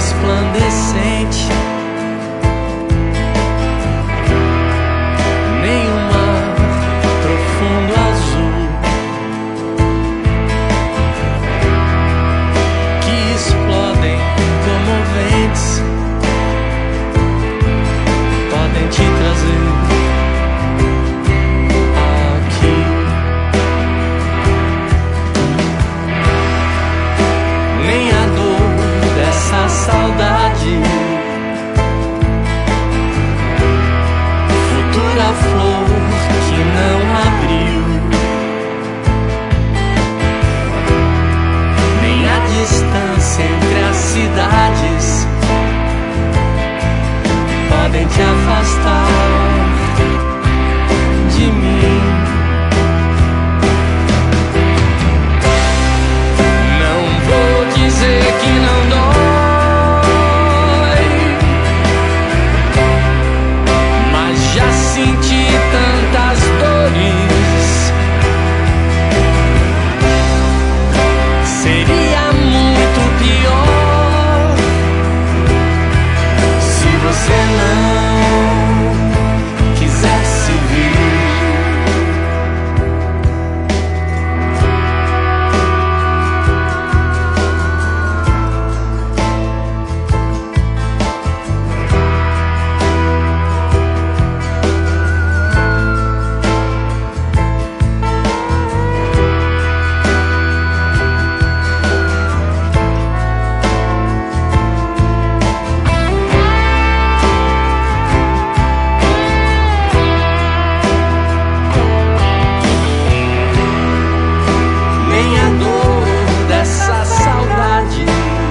resplandecente, nem o mar profundo azul que explodem comoventes podem te trazer aqui. Nem a dor dessa saudade, futura flor que não abriu, nem a distância entre as cidades podem te afastar de mim. Não vou dizer que não dói, mas já senti tantas dores. Seria muito pior se você não quisesse vir. Nem a dor dessa saudade,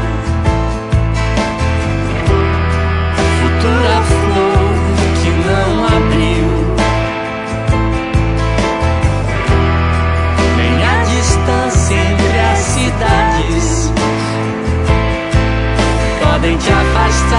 futura flor que não abriu, nem a distância entre as cidades podem te afastar